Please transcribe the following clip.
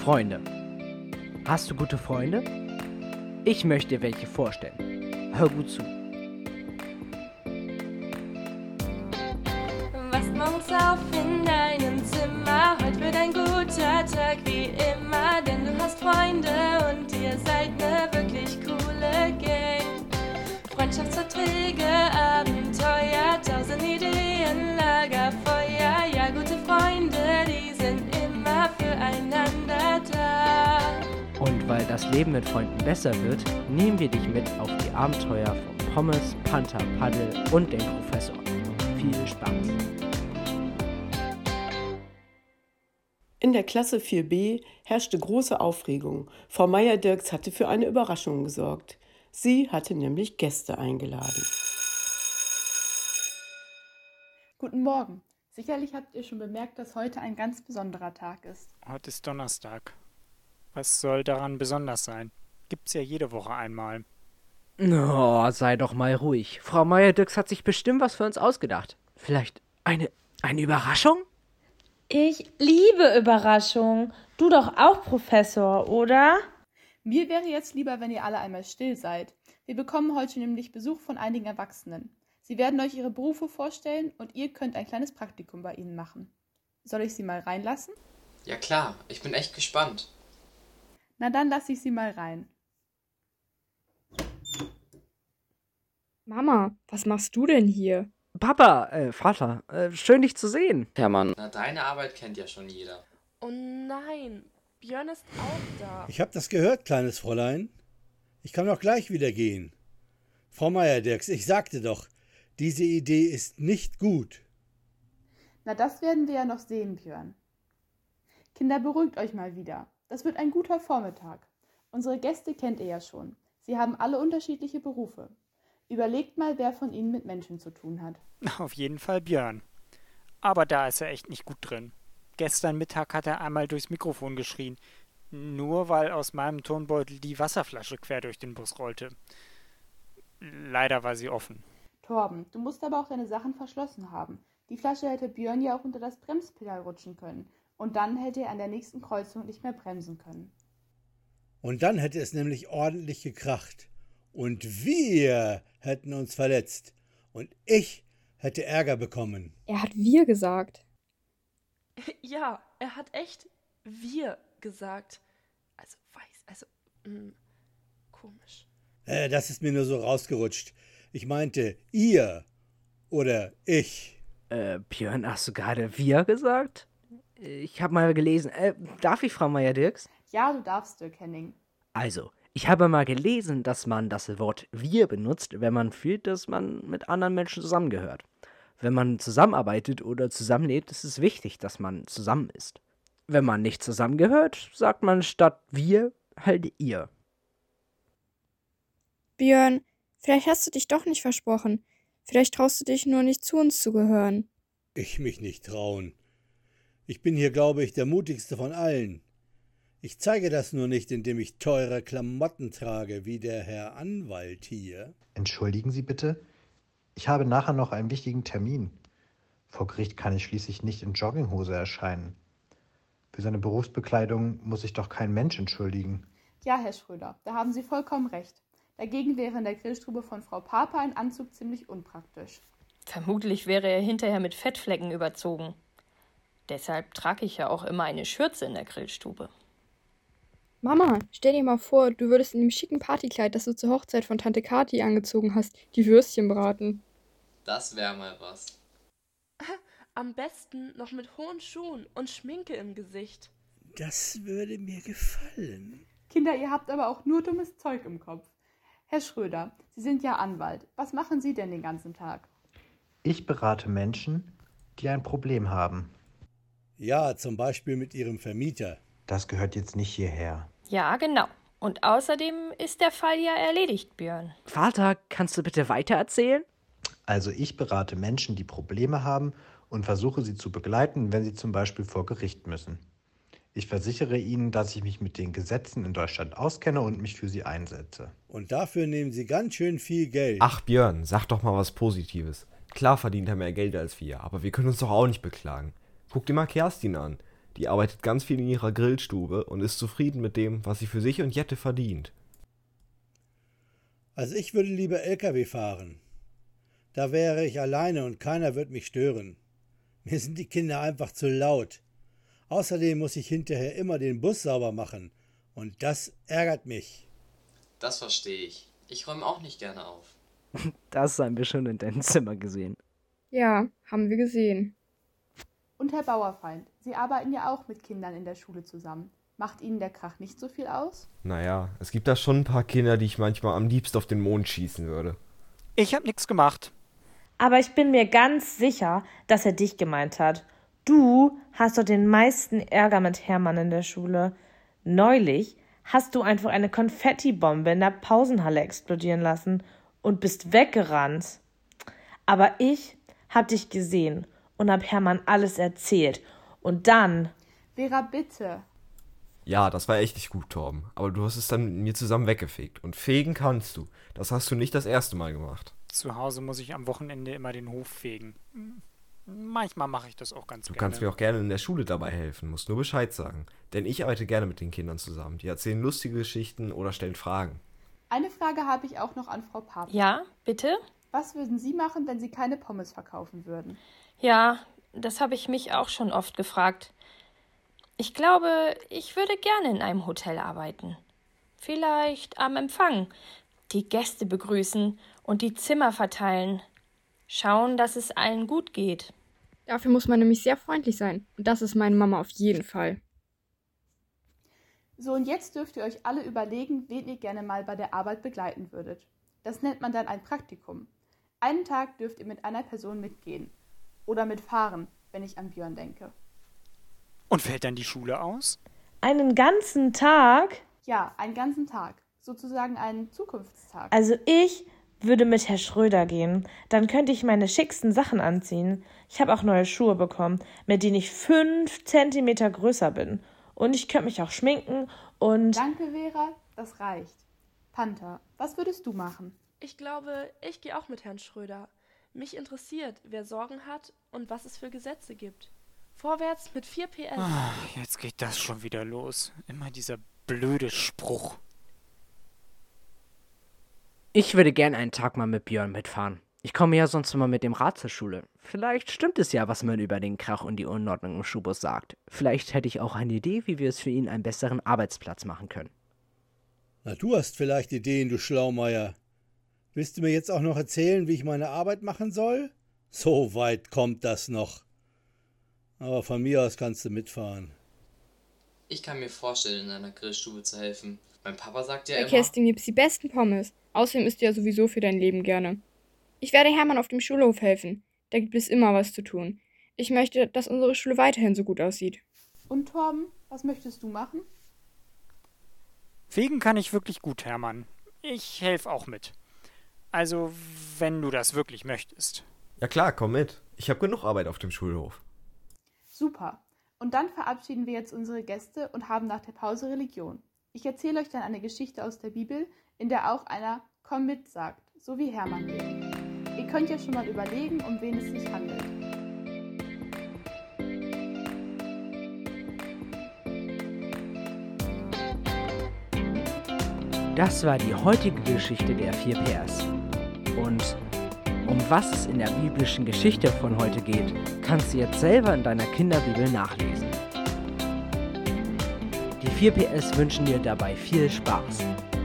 Freunde. Hast du gute Freunde? Ich möchte dir welche vorstellen. Hör gut zu. Wachst morgens auf in deinem Zimmer, heute wird ein guter Tag wie immer, denn du hast Freunde und ihr seid ne wirklich coole Gang. Freundschaftsverträge, Abenteuer, 1000 Ideen, Lagerfeuer, ja gute Freunde, die sind immer füreinander da. Und weil das Leben mit Freunden besser wird, nehmen wir dich mit auf die Abenteuer von Pommes, Panther, Paddel und dem Professor. Viel Spaß! In der Klasse 4b herrschte große Aufregung. Frau Meier-Dirks hatte für eine Überraschung gesorgt. Sie hatte nämlich Gäste eingeladen. Guten Morgen. Sicherlich habt ihr schon bemerkt, dass heute ein ganz besonderer Tag ist. Heute ist Donnerstag. Was soll daran besonders sein? Gibt's ja jede Woche einmal. Oh, sei doch mal ruhig. Frau Meier-Dirks hat sich bestimmt was für uns ausgedacht. Vielleicht eine Überraschung? Ich liebe Überraschungen. Du doch auch, Professor, oder? Mir wäre jetzt lieber, wenn ihr alle einmal still seid. Wir bekommen heute nämlich Besuch von einigen Erwachsenen. Sie werden euch ihre Berufe vorstellen und ihr könnt ein kleines Praktikum bei ihnen machen. Soll ich sie mal reinlassen? Ja klar, ich bin echt gespannt. Na dann lasse ich sie mal rein. Mama, was machst du denn hier? Papa, Vater, schön dich zu sehen. Hermann. Na, deine Arbeit kennt ja schon jeder. Oh nein, Björn ist auch da. Ich hab das gehört, kleines Fräulein. Ich kann auch gleich wieder gehen. Frau Meier-Dirks, ich sagte doch, diese Idee ist nicht gut. Na, das werden wir ja noch sehen, Björn. Kinder, beruhigt euch mal wieder. Das wird ein guter Vormittag. Unsere Gäste kennt ihr ja schon. Sie haben alle unterschiedliche Berufe. Überlegt mal, wer von ihnen mit Menschen zu tun hat. Auf jeden Fall Björn. Aber da ist er echt nicht gut drin. Gestern Mittag hat er einmal durchs Mikrofon geschrien. Nur weil aus meinem Turnbeutel die Wasserflasche quer durch den Bus rollte. Leider war sie offen. Torben, du musst aber auch deine Sachen verschlossen haben. Die Flasche hätte Björn ja auch unter das Bremspedal rutschen können. Und dann hätte er an der nächsten Kreuzung nicht mehr bremsen können. Und dann hätte es nämlich ordentlich gekracht. Und wir hätten uns verletzt. Und ich hätte Ärger bekommen. Er hat wir gesagt. Ja, er hat echt wir gesagt. Komisch. Das ist mir nur so rausgerutscht. Ich meinte ihr oder ich. Björn, hast du gerade wir gesagt? Ich habe mal gelesen. Darf ich, Frau Meier-Dirks? Ja, du darfst, Dirk Henning. Also, ich habe mal gelesen, dass man das Wort wir benutzt, wenn man fühlt, dass man mit anderen Menschen zusammengehört. Wenn man zusammenarbeitet oder zusammenlebt, ist es wichtig, dass man zusammen ist. Wenn man nicht zusammengehört, sagt man statt wir halt ihr. Björn, vielleicht hast du dich doch nicht versprochen. Vielleicht traust du dich nur nicht, zu uns zu gehören. Ich mich nicht trauen. Ich bin hier, glaube ich, der mutigste von allen. Ich zeige das nur nicht, indem ich teure Klamotten trage, wie der Herr Anwalt hier. Entschuldigen Sie bitte? Ich habe nachher noch einen wichtigen Termin. Vor Gericht kann ich schließlich nicht in Jogginghose erscheinen. Für seine Berufsbekleidung muss sich doch kein Mensch entschuldigen. Ja, Herr Schröder, da haben Sie vollkommen recht. Dagegen wäre in der Grillstube von Frau Papa ein Anzug ziemlich unpraktisch. Vermutlich wäre er hinterher mit Fettflecken überzogen. Deshalb trage ich ja auch immer eine Schürze in der Grillstube. Mama, stell dir mal vor, du würdest in dem schicken Partykleid, das du zur Hochzeit von Tante Kathi angezogen hast, die Würstchen braten. Das wäre mal was. Am besten noch mit hohen Schuhen und Schminke im Gesicht. Das würde mir gefallen. Kinder, ihr habt aber auch nur dummes Zeug im Kopf. Herr Schröder, Sie sind ja Anwalt. Was machen Sie denn den ganzen Tag? Ich berate Menschen, die ein Problem haben. Ja, zum Beispiel mit ihrem Vermieter. Das gehört jetzt nicht hierher. Ja, genau. Und außerdem ist der Fall ja erledigt, Björn. Vater, kannst du bitte weitererzählen? Also ich berate Menschen, die Probleme haben und versuche sie zu begleiten, wenn sie zum Beispiel vor Gericht müssen. Ich versichere Ihnen, dass ich mich mit den Gesetzen in Deutschland auskenne und mich für sie einsetze. Und dafür nehmen Sie ganz schön viel Geld. Ach Björn, sag doch mal was Positives. Klar verdient er mehr Geld als wir, aber wir können uns doch auch nicht beklagen. Guck dir mal Kerstin an. Die arbeitet ganz viel in ihrer Grillstube und ist zufrieden mit dem, was sie für sich und Jette verdient. Also ich würde lieber LKW fahren. Da wäre ich alleine und keiner wird mich stören. Mir sind die Kinder einfach zu laut. Außerdem muss ich hinterher immer den Bus sauber machen. Und das ärgert mich. Das verstehe ich. Ich räume auch nicht gerne auf. Das haben wir schon in deinem Zimmer gesehen. Ja, haben wir gesehen. Und Herr Bauerfeind, Sie arbeiten ja auch mit Kindern in der Schule zusammen. Macht Ihnen der Krach nicht so viel aus? Naja, es gibt da schon ein paar Kinder, die ich manchmal am liebsten auf den Mond schießen würde. Ich hab nichts gemacht. Aber ich bin mir ganz sicher, dass er dich gemeint hat. Du hast doch den meisten Ärger mit Hermann in der Schule. Neulich hast du einfach eine Konfettibombe in der Pausenhalle explodieren lassen und bist weggerannt. Aber ich hab dich gesehen und hab Hermann alles erzählt. Und dann... Vera, bitte. Ja, das war echt nicht gut, Torben. Aber du hast es dann mit mir zusammen weggefegt. Und fegen kannst du. Das hast du nicht das erste Mal gemacht. Zu Hause muss ich am Wochenende immer den Hof fegen. Manchmal mache ich das auch ganz Du gerne. kannst mir auch gerne in der Schule dabei helfen, musst nur Bescheid sagen. Denn ich arbeite gerne mit den Kindern zusammen. Die erzählen lustige Geschichten oder stellen Fragen. Eine Frage habe ich auch noch an Frau Papst. Ja, bitte? Was würden Sie machen, wenn Sie keine Pommes verkaufen würden? Ja, das habe ich mich auch schon oft gefragt. Ich glaube, ich würde gerne in einem Hotel arbeiten. Vielleicht am Empfang. Die Gäste begrüßen und die Zimmer verteilen. Schauen, dass es allen gut geht. Dafür muss man nämlich sehr freundlich sein. Und das ist meine Mama auf jeden Fall. So, und jetzt dürft ihr euch alle überlegen, wen ihr gerne mal bei der Arbeit begleiten würdet. Das nennt man dann ein Praktikum. Einen Tag dürft ihr mit einer Person mitgehen. Oder mitfahren, wenn ich an Björn denke. Und fällt dann die Schule aus? Einen ganzen Tag? Ja, einen ganzen Tag. Sozusagen einen Zukunftstag. Also ich würde mit Herr Schröder gehen. Dann könnte ich meine schicksten Sachen anziehen. Ich habe auch neue Schuhe bekommen, mit denen ich 5 Zentimeter größer bin. Und ich könnte mich auch schminken und... Danke, Vera, das reicht. Panther, was würdest du machen? Ich glaube, ich gehe auch mit Herrn Schröder. Mich interessiert, wer Sorgen hat und was es für Gesetze gibt. Vorwärts mit 4 PS. Jetzt geht das schon wieder los. Immer dieser blöde Spruch. Ich würde gern einen Tag mal mit Björn mitfahren. Ich komme ja sonst immer mit dem Rad zur Schule. Vielleicht stimmt es ja, was man über den Krach und die Unordnung im Schulbus sagt. Vielleicht hätte ich auch eine Idee, wie wir es für ihn einen besseren Arbeitsplatz machen können. Na, du hast vielleicht Ideen, du Schlaumeier. Willst du mir jetzt auch noch erzählen, wie ich meine Arbeit machen soll? So weit kommt das noch. Aber von mir aus kannst du mitfahren. Ich kann mir vorstellen, in einer Grillstube zu helfen. Mein Papa sagt ja Bei immer... Kerstin gibt's die besten Pommes. Außerdem isst du ja sowieso für dein Leben gerne. Ich werde Hermann auf dem Schulhof helfen. Da gibt es immer was zu tun. Ich möchte, dass unsere Schule weiterhin so gut aussieht. Und Torben, was möchtest du machen? Fegen kann ich wirklich gut, Hermann. Ich helfe auch mit. Also, wenn du das wirklich möchtest. Ja klar, komm mit. Ich habe genug Arbeit auf dem Schulhof. Super. Und dann verabschieden wir jetzt unsere Gäste und haben nach der Pause Religion. Ich erzähle euch dann eine Geschichte aus der Bibel, in der auch einer Komm mit sagt, so wie Hermann hier. Ihr könnt ja schon mal überlegen, um wen es sich handelt. Das war die heutige Geschichte der 4 PS. Und um was es in der biblischen Geschichte von heute geht, kannst du jetzt selber in deiner Kinderbibel nachlesen. Die 4 PS wünschen dir dabei viel Spaß.